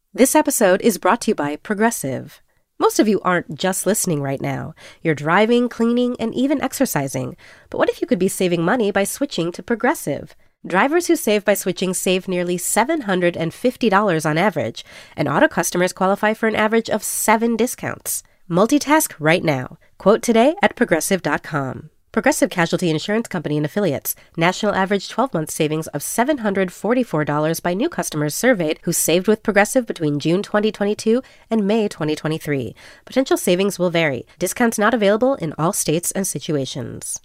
This episode is brought to you by Progressive. Most of you aren't just listening right now. You're driving, cleaning, and even exercising. But what if you could be saving money by switching to Progressive? Drivers who save by switching save nearly $750 on average, and auto customers qualify for an average of 7 discounts. Multitask right now. Quote today at Progressive.com. Progressive Casualty Insurance Company and Affiliates. National average 12-month savings of $744 by new customers surveyed who saved with Progressive between June 2022 and May 2023. Potential savings will vary. Discounts not available in all states and situations.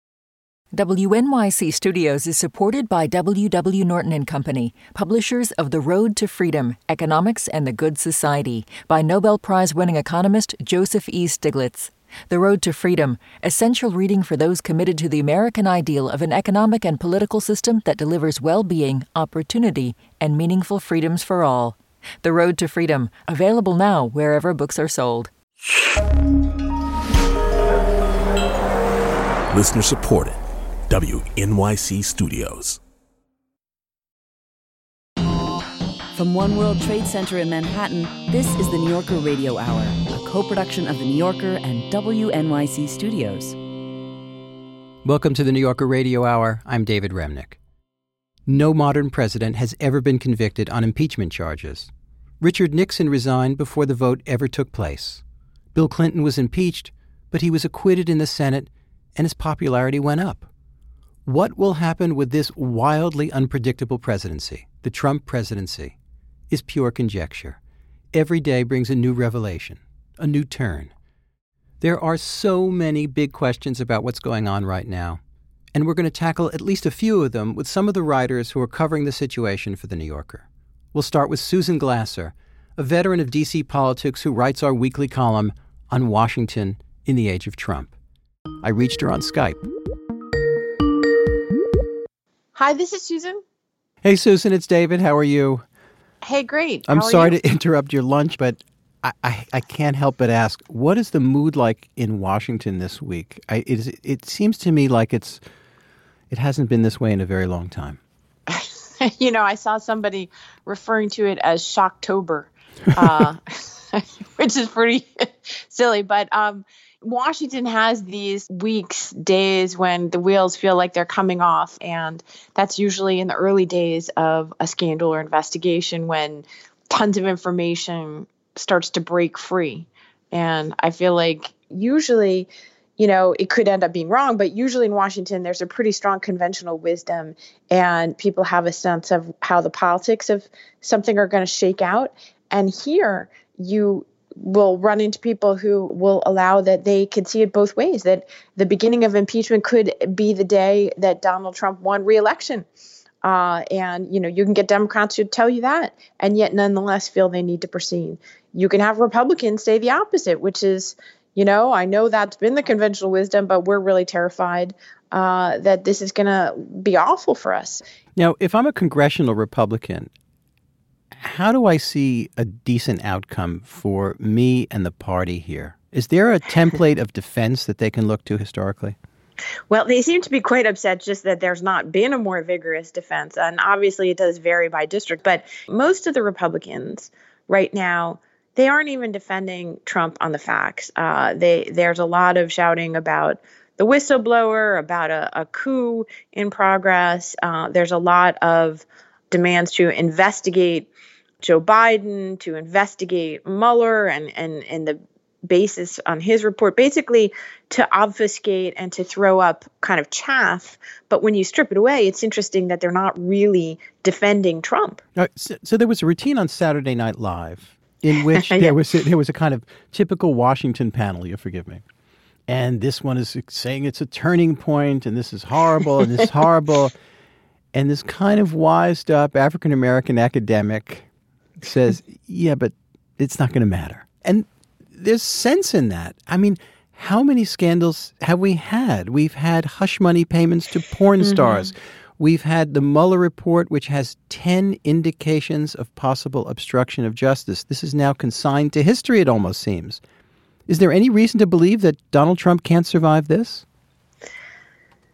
WNYC Studios is supported by W.W. Norton & Company, publishers of The Road to Freedom, Economics and the Good Society, by Nobel Prize-winning economist Joseph E. Stiglitz. The Road to Freedom, essential reading for those committed to the American ideal of an economic and political system that delivers well-being, opportunity, and meaningful freedoms for all. The Road to Freedom, available now wherever books are sold. Listener supported. WNYC Studios. From One World Trade Center in Manhattan, this is the New Yorker Radio Hour, a co-production of The New Yorker and WNYC Studios. Welcome to the New Yorker Radio Hour. I'm David Remnick. No modern president has ever been convicted on impeachment charges. Richard Nixon resigned before the vote ever took place. Bill Clinton was impeached, but he was acquitted in the Senate, and his popularity went up. What will happen with this wildly unpredictable presidency, the Trump presidency, is pure conjecture. Every day brings a new revelation, a new turn. There are so many big questions about what's going on right now, and we're going to tackle at least a few of them with some of the writers who are covering the situation for The New Yorker. We'll start with Susan Glasser, a veteran of D.C. politics who writes our weekly column on Washington in the age of Trump. I reached her on Skype. Hi, this is Susan. Hey, Susan, it's David. How are you? Hey, great. I'm sorry to interrupt your lunch, but I can't help but ask, what is the mood like in Washington this week? It seems to me like it hasn't been this way in a very long time. I saw somebody referring to it as Shocktober, which is pretty silly. But Washington has these weeks, days when the wheels feel like they're coming off. And that's usually in the early days of a scandal or investigation when tons of information starts to break free. And I feel like usually, it could end up being wrong, but usually in Washington, there's a pretty strong conventional wisdom and people have a sense of how the politics of something are going to shake out. And here you will run into people who will allow that they could see it both ways, that the beginning of impeachment could be the day that Donald Trump won re-election. And you can get Democrats who tell you that, and yet nonetheless feel they need to proceed. You can have Republicans say the opposite, which is, I know that's been the conventional wisdom, but we're really terrified that this is going to be awful for us. Now, if I'm a congressional Republican, how do I see a decent outcome for me and the party here? Is there a template of defense that they can look to historically? Well, they seem to be quite upset just that there's not been a more vigorous defense. And obviously it does vary by district. But most of the Republicans right now, they aren't even defending Trump on the facts. There's a lot of shouting about the whistleblower, about a coup in progress. There's a lot of demands to investigate Joe Biden, to investigate Mueller and the basis on his report, basically to obfuscate and to throw up kind of chaff. But when you strip it away, it's interesting that they're not really defending Trump. So there was a routine on Saturday Night Live in which there was a kind of typical Washington panel, you'll forgive me. And this one is saying it's a turning point, and this is horrible, and this is horrible. And this kind of wised up African-American academic says, yeah, but it's not going to matter. And there's sense in that. I mean, how many scandals have we had? We've had hush money payments to porn stars. We've had the Mueller report, which has 10 indications of possible obstruction of justice. This is now consigned to history, it almost seems. Is there any reason to believe that Donald Trump can't survive this?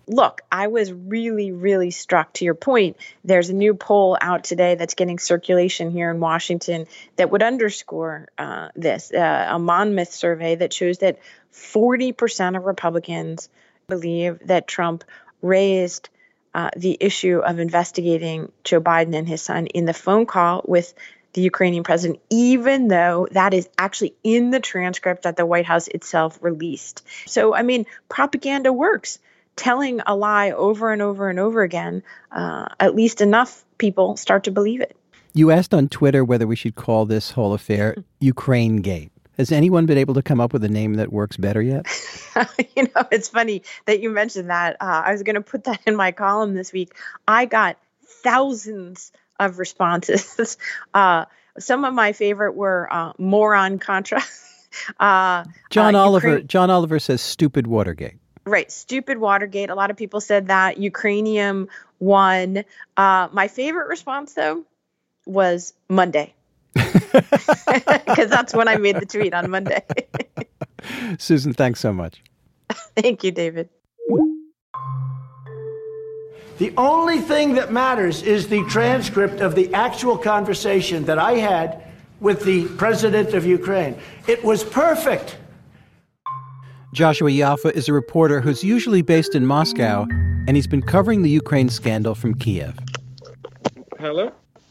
Look, I was really, really struck to your point. There's a new poll out today that's getting circulation here in Washington that would underscore this. A Monmouth survey that shows that 40% of Republicans believe that Trump raised the issue of investigating Joe Biden and his son in the phone call with the Ukrainian president, even though that is actually in the transcript that the White House itself released. So, I mean, propaganda works. Telling a lie over and over and over again, at least enough people start to believe it. You asked on Twitter whether we should call this whole affair Ukraine Gate. Has anyone been able to come up with a name that works better yet? It's funny that you mentioned that. I was going to put that in my column this week. I got thousands of responses. Some of my favorite were moron Contra. John Oliver says stupid Watergate. Right. Stupid Watergate. A lot of people said that. Ukrainian won. My favorite response, though, was Monday. Because that's when I made the tweet, on Monday. Susan, thanks so much. Thank you, David. The only thing that matters is the transcript of the actual conversation that I had with the president of Ukraine. It was perfect. Joshua Yaffa is a reporter who's usually based in Moscow, and he's been covering the Ukraine scandal from Kiev. Hello?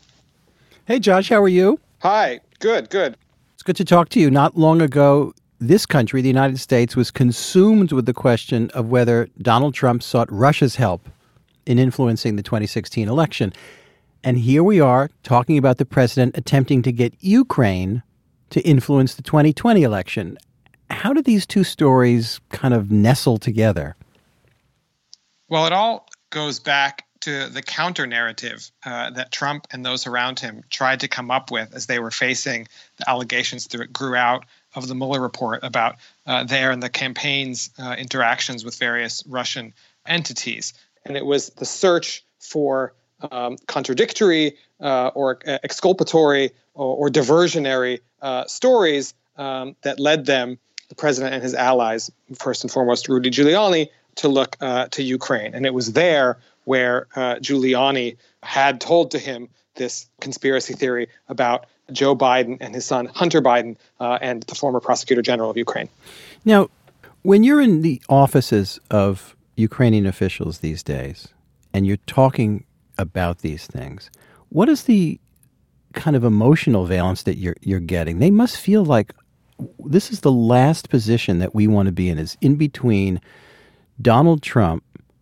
Hey, Josh, how are you? Hi. Good. It's good to talk to you. Not long ago, this country, the United States, was consumed with the question of whether Donald Trump sought Russia's help in influencing the 2016 election. And here we are talking about the president attempting to get Ukraine to influence the 2020 election. How do these two stories kind of nestle together? Well, it all goes back to the counter-narrative that Trump and those around him tried to come up with as they were facing the allegations that grew out of the Mueller report about their and the campaign's interactions with various Russian entities. And it was the search for contradictory or exculpatory or diversionary stories that led them, the president and his allies, first and foremost Rudy Giuliani, to look to Ukraine. And it was there where Giuliani had told to him this conspiracy theory about Joe Biden and his son Hunter Biden and the former prosecutor general of Ukraine. Now, when you're in the offices of Ukrainian officials these days and you're talking about these things, what is the kind of emotional valence that you're getting? They must feel like this is the last position that we want to be in, is in between Donald Trump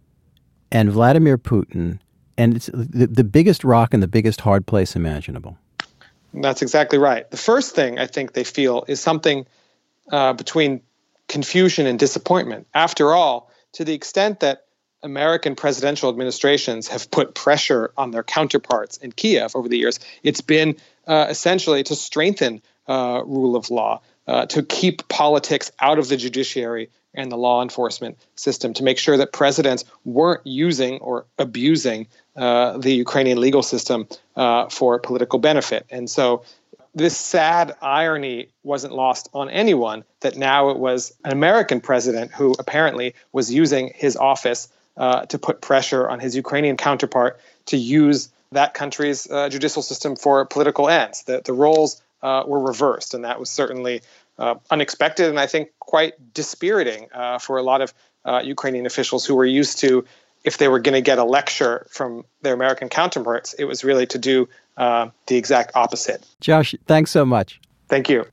and Vladimir Putin, and it's the biggest rock and the biggest hard place imaginable. That's exactly right. The first thing I think they feel is something between confusion and disappointment. After all, to the extent that American presidential administrations have put pressure on their counterparts in Kiev over the years, it's been essentially to strengthen rule of law, to keep politics out of the judiciary and the law enforcement system, to make sure that presidents weren't using or abusing the Ukrainian legal system for political benefit. And so this sad irony wasn't lost on anyone, that now it was an American president who apparently was using his office to put pressure on his Ukrainian counterpart to use that country's judicial system for political ends. The roles were reversed, and that was certainly unexpected and I think quite dispiriting for a lot of Ukrainian officials who were used to, if they were going to get a lecture from their American counterparts, it was really to do the exact opposite. Josh, thanks so much. Thank you.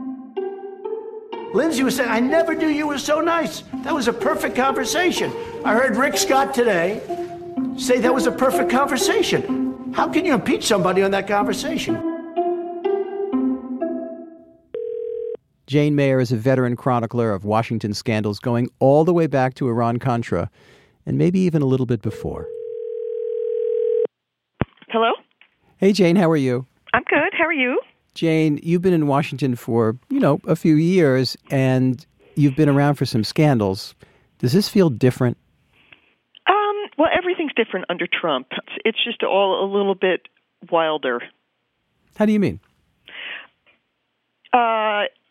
Lindsay was saying, I never knew you were so nice. That was a perfect conversation. I heard Rick Scott today say that was a perfect conversation. How can you impeach somebody on that conversation? Jane Mayer is a veteran chronicler of Washington scandals going all the way back to Iran-Contra and maybe even a little bit before. Hello? Hey, Jane, how are you? I'm good. How are you? Jane, you've been in Washington for, a few years, and you've been around for some scandals. Does this feel different? Well, everything's different under Trump. It's just all a little bit wilder. How do you mean?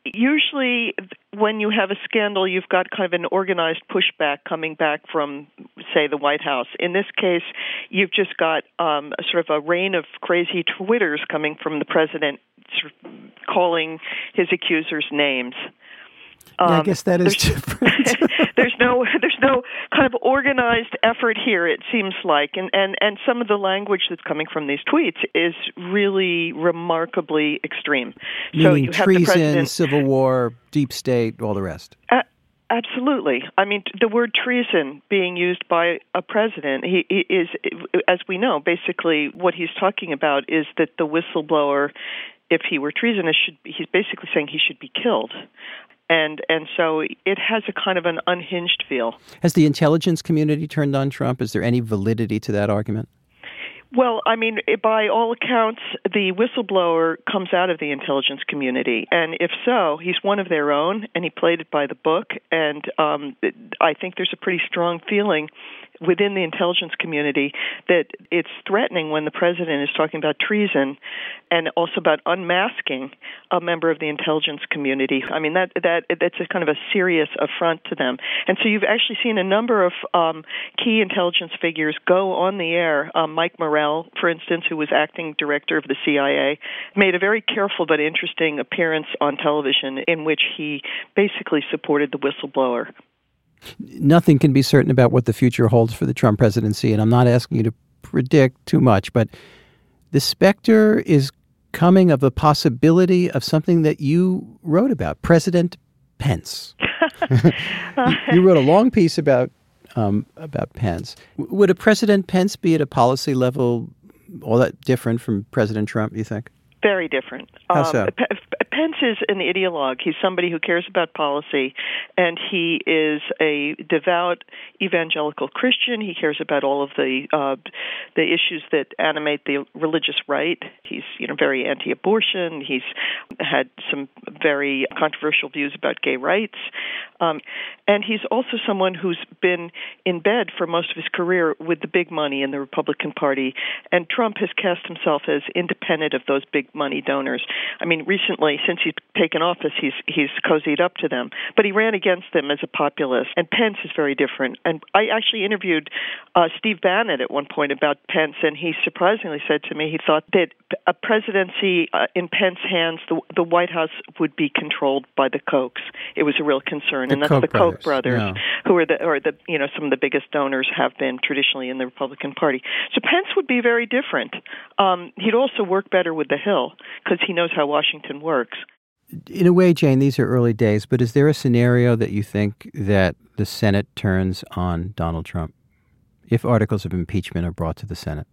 usually when you have a scandal, you've got kind of an organized pushback coming back from, say, the White House. In this case, you've just got sort of a rain of crazy Twitters coming from the president, sort of calling his accusers names. I guess that is different. There's no kind of organized effort here, it seems like, and some of the language that's coming from these tweets is really remarkably extreme. Meaning so you have treason, the president, civil war, deep state, all the rest. Absolutely. I mean, the word treason being used by a president, he is, as we know, basically what he's talking about is that the whistleblower, if he were treasonous, he's basically saying he should be killed. And so it has a kind of an unhinged feel. Has the intelligence community turned on Trump? Is there any validity to that argument? Well, I mean, by all accounts, the whistleblower comes out of the intelligence community. And if so, he's one of their own, and he played it by the book. And I think there's a pretty strong feeling within the intelligence community that it's threatening when the president is talking about treason and also about unmasking a member of the intelligence community. I mean, that's a kind of a serious affront to them. And so you've actually seen a number of key intelligence figures go on the air. Mike Morrell, for instance, who was acting director of the CIA, made a very careful but interesting appearance on television in which he basically supported the whistleblower. Nothing can be certain about what the future holds for the Trump presidency, and I'm not asking you to predict too much, but the specter is coming of the possibility of something that you wrote about, President Pence. You wrote a long piece about Pence. Would a President Pence be at a policy level all that different from President Trump, you think? Very different. How so? Pence is an ideologue. He's somebody who cares about policy, and he is a devout evangelical Christian. He cares about all of the issues that animate the religious right. He's very anti-abortion. He's had some very controversial views about gay rights, and he's also someone who's been in bed for most of his career with the big money in the Republican Party. And Trump has cast himself as independent of those big money donors. I mean, recently, since he's taken office, he's cozied up to them. But he ran against them as a populist. And Pence is very different. And I actually interviewed Steve Bannon at one point about Pence, and he surprisingly said to me he thought that a presidency in Pence's hands, the White House would be controlled by the Kochs. It was a real concern, and that's the Koch brothers, yeah, who are some of the biggest donors have been traditionally in the Republican Party. So Pence would be very different. He'd also work better with the Hill because he knows how Washington works. In a way, Jane, these are early days, but is there a scenario that you think that the Senate turns on Donald Trump if articles of impeachment are brought to the Senate?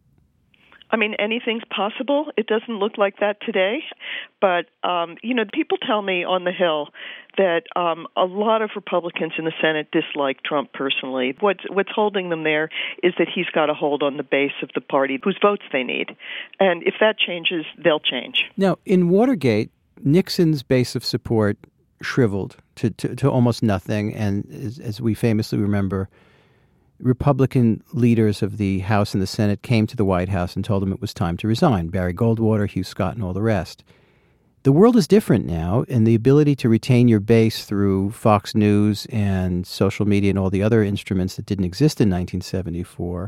I mean, anything's possible. It doesn't look like that today. But, people tell me on the Hill that a lot of Republicans in the Senate dislike Trump personally. What's holding them there is that he's got a hold on the base of the party whose votes they need. And if that changes, they'll change. Now, in Watergate, Nixon's base of support shriveled to almost nothing. And as we famously remember, Republican leaders of the House and the Senate came to the White House and told him it was time to resign. Barry Goldwater, Hugh Scott, and all the rest. The world is different now, and the ability to retain your base through Fox News and social media and all the other instruments that didn't exist in 1974,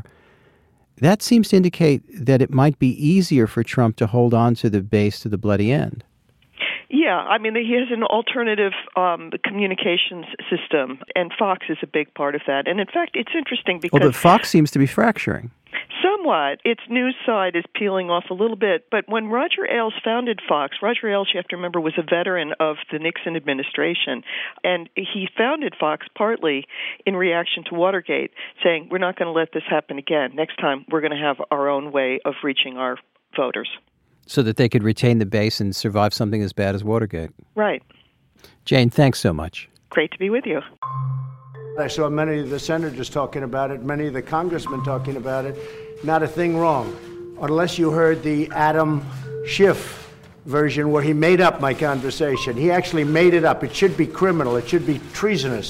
that seems to indicate that it might be easier for Trump to hold on to the base to the bloody end. Yeah, I mean, he has an alternative communications system, and Fox is a big part of that. And in fact, it's interesting because... Well, but Fox seems to be fracturing. Somewhat. Its news side is peeling off a little bit. But when Roger Ailes founded Fox, Roger Ailes, you have to remember, was a veteran of the Nixon administration. And he founded Fox partly in reaction to Watergate, saying, we're not going to let this happen again. Next time, we're going to have our own way of reaching our voters. So that they could retain the base and survive something as bad as Watergate. Right. Jane, thanks so much. Great to be with you. I saw many of the senators talking about it, many of the congressmen talking about it. Not a thing wrong, unless you heard the Adam Schiff version where he made up my conversation. He actually made it up. It should be criminal. It should be treasonous.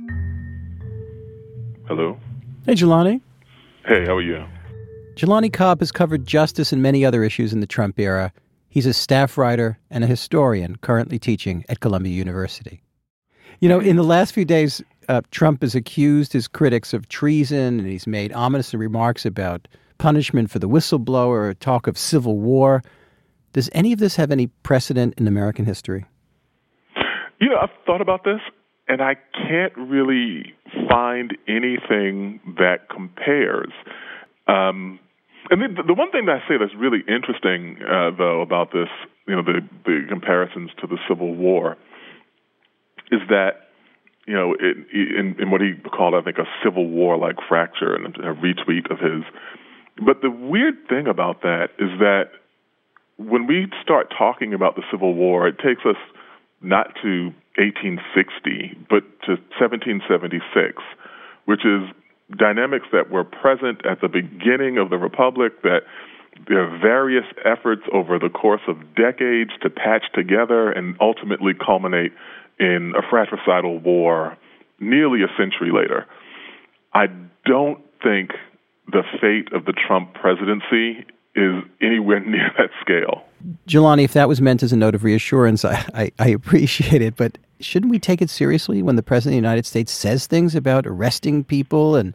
Hello. Hey, Jelani. Hey, how are you? Jelani Cobb has covered justice and many other issues in the Trump era. He's a staff writer and a historian currently teaching at Columbia University. You know, in the last few days, Trump has accused his critics of treason, and he's made ominous remarks about punishment for the whistleblower, talk of civil war. Does any of this have any precedent in American history? You know, I've thought about this, and I can't really find anything that compares. And the one thing that I say that's really interesting, though, about this, you know, the comparisons to the Civil War, is that, you know, in what he called, I think, a Civil War-like fracture, and a retweet of his. But the weird thing about that is that when we start talking about the Civil War, it takes us not to 1860, but to 1776, which is dynamics that were present at the beginning of the Republic, that there are various efforts over the course of decades to patch together and ultimately culminate in a fratricidal war nearly a century later. I don't think the fate of the Trump presidency is anywhere near that scale. Jelani, if that was meant as a note of reassurance, I appreciate it, but shouldn't we take it seriously when the President of the United States says things about arresting people and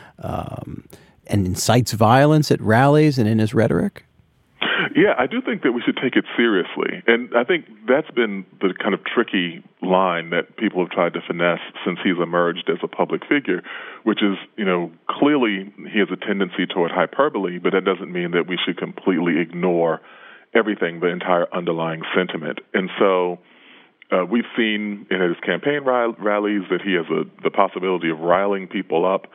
incites violence at rallies and in his rhetoric? Yeah, I do think that we should take it seriously. And I think that's been the kind of tricky line that people have tried to finesse since he's emerged as a public figure, which is, you know, clearly he has a tendency toward hyperbole, but that doesn't mean that we should completely ignore everything, the entire underlying sentiment. And so we've seen in his campaign rallies that he has the possibility of riling people up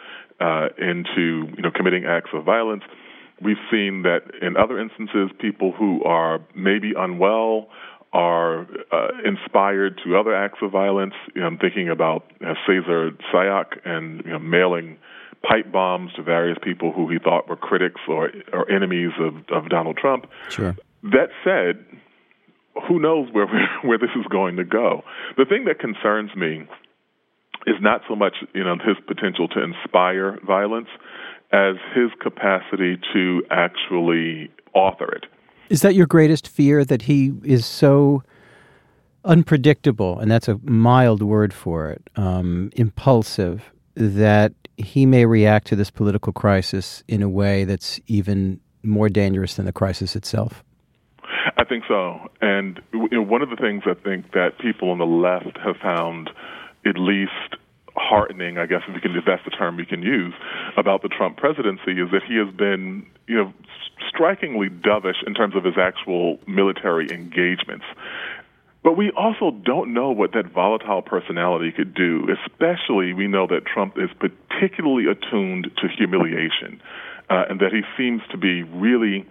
into, you know, committing acts of violence. We've seen that in other instances, people who are maybe unwell are inspired to other acts of violence. You know, I'm thinking about Cesar Sayoc and, you know, mailing pipe bombs to various people who he thought were critics or enemies of Donald Trump. Sure. That said, who knows where this is going to go? The thing that concerns me is not so much, you know, his potential to inspire violence as his capacity to actually author it. Is that your greatest fear, that he is so unpredictable, and that's a mild word for it, impulsive, that he may react to this political crisis in a way that's even more dangerous than the crisis itself? I think so. And you know, one of the things I think that people on the left have found at least heartening, I guess, if that's the term we can use, about the Trump presidency is that he has been, you know, strikingly dovish in terms of his actual military engagements. But we also don't know what that volatile personality could do, especially we know that Trump is particularly attuned to humiliation, and that he seems to be really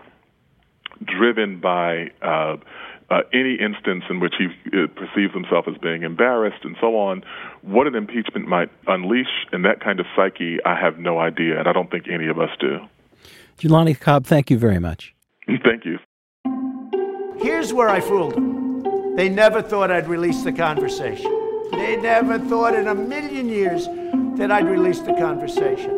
driven by any instance in which he perceives himself as being embarrassed and so on. What an impeachment might unleash in that kind of psyche, I have no idea, and I don't think any of us do. Jelani Cobb, thank you very much. Thank you. Here's where I fooled them. They never thought I'd release the conversation. They never thought in a million years that I'd release the conversation.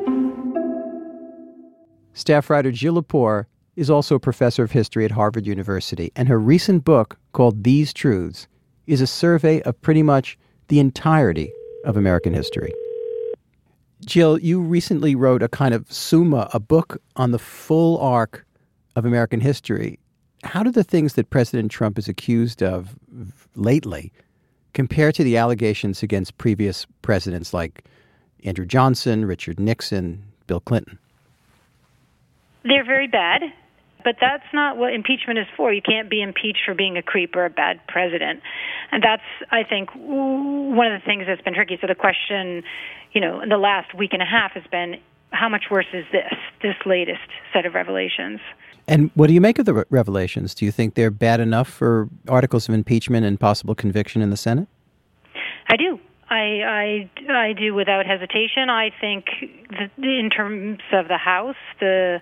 Staff writer Jill Lepore is also a professor of history at Harvard University, and her recent book, called These Truths, is a survey of pretty much the entirety of American history. Jill, you recently wrote a kind of summa, a book on the full arc of American history. How do the things that President Trump is accused of lately compare to the allegations against previous presidents like Andrew Johnson, Richard Nixon, Bill Clinton? They're very bad, but that's not what impeachment is for. You can't be impeached for being a creep or a bad president. And that's, I think, one of the things that's been tricky. So the question, you know, in the last week and a half has been, how much worse is this latest set of revelations? And what do you make of the revelations? Do you think they're bad enough for articles of impeachment and possible conviction in the Senate? I do. I do without hesitation. I think that in terms of the House, the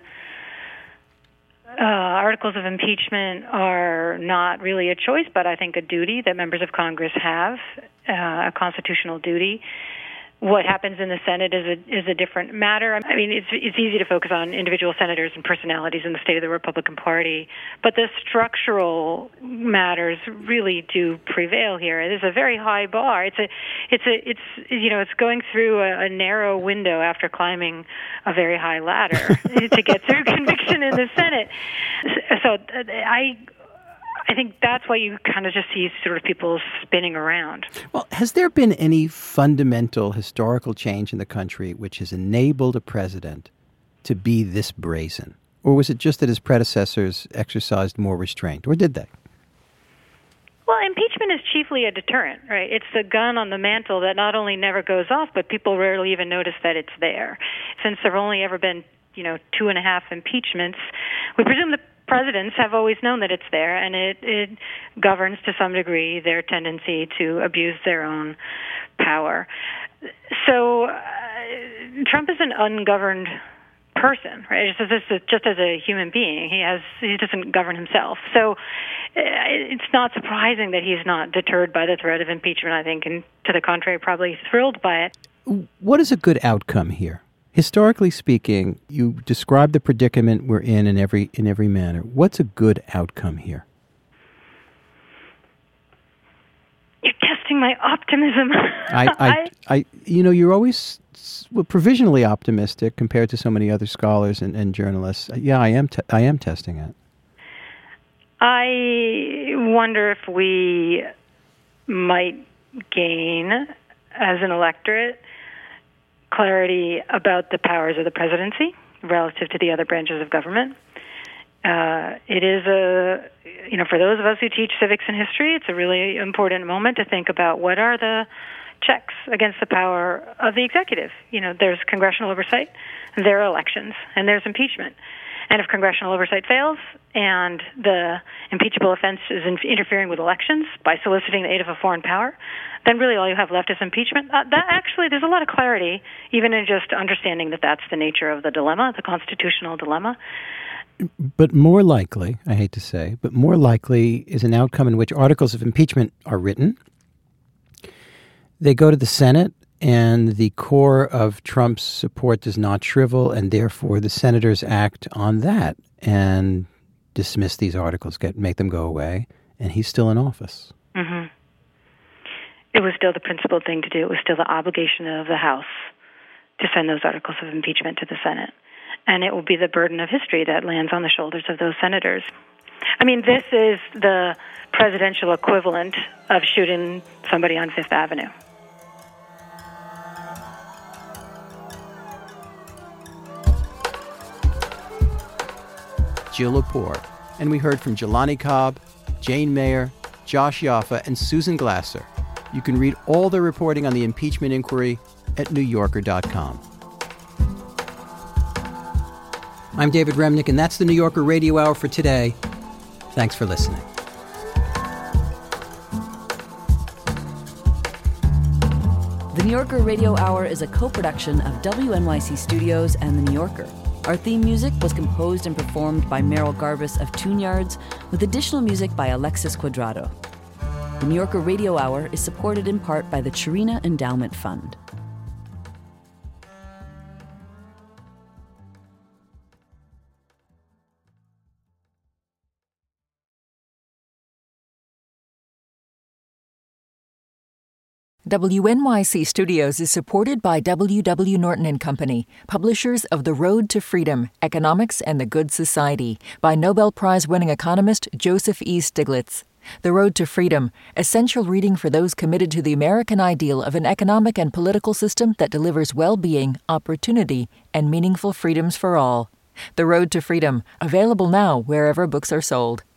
articles of impeachment are not really a choice, but I think a duty that members of Congress have, a constitutional duty. What happens in the Senate is a different matter. I mean, it's easy to focus on individual senators and personalities in the state of the Republican Party, but the structural matters really do prevail here. There's a very high bar. It's going through a narrow window after climbing a very high ladder to get through conviction in the Senate. So I think that's why you kind of just see sort of people spinning around. Well, has there been any fundamental historical change in the country which has enabled a president to be this brazen? Or was it just that his predecessors exercised more restraint? Or did they? Well, impeachment is chiefly a deterrent, right? It's the gun on the mantle that not only never goes off, but people rarely even notice that it's there. Since there have only ever been, 2.5 impeachments, we presume the presidents have always known that it's there, and it governs to some degree their tendency to abuse their own power. So Trump is an ungoverned person, right? Just as a human being, he doesn't govern himself. So it's not surprising that he's not deterred by the threat of impeachment, I think, and to the contrary, probably thrilled by it. What is a good outcome here? Historically speaking, you describe the predicament we're in every manner. What's a good outcome here? You're testing my optimism. You're always provisionally optimistic compared to so many other scholars and journalists. Yeah, I am testing it. I wonder if we might gain, as an electorate, clarity about the powers of the presidency relative to the other branches of government. It is for those of us who teach civics and history, it's a really important moment to think about what are the checks against the power of the executive. There's congressional oversight, there are elections, and there's impeachment. And if congressional oversight fails and the impeachable offense is interfering with elections by soliciting the aid of a foreign power, then really all you have left is impeachment. There's a lot of clarity, even in just understanding that that's the nature of the dilemma, the constitutional dilemma. But more likely, I hate to say, but more likely is an outcome in which articles of impeachment are written. They go to the Senate, and the core of Trump's support does not shrivel, and therefore the senators act on that and dismiss these articles, make them go away, and he's still in office. Mm-hmm. It was still the principled thing to do. It was still the obligation of the House to send those articles of impeachment to the Senate. And it will be the burden of history that lands on the shoulders of those senators. I mean, this is the presidential equivalent of shooting somebody on Fifth Avenue. Jill Lepore. And we heard from Jelani Cobb, Jane Mayer, Josh Yaffa, and Susan Glasser. You can read all their reporting on the impeachment inquiry at NewYorker.com. I'm David Remnick, and that's the New Yorker Radio Hour for today. Thanks for listening. The New Yorker Radio Hour is a co-production of WNYC Studios and The New Yorker. Our theme music was composed and performed by Merrill Garbus of Tune Yards, with additional music by Alexis Cuadrado. The New Yorker Radio Hour is supported in part by the Chirina Endowment Fund. WNYC Studios is supported by W.W. Norton & Company, publishers of The Road to Freedom, Economics and the Good Society, by Nobel Prize-winning economist Joseph E. Stiglitz. The Road to Freedom, essential reading for those committed to the American ideal of an economic and political system that delivers well-being, opportunity, and meaningful freedoms for all. The Road to Freedom, available now wherever books are sold.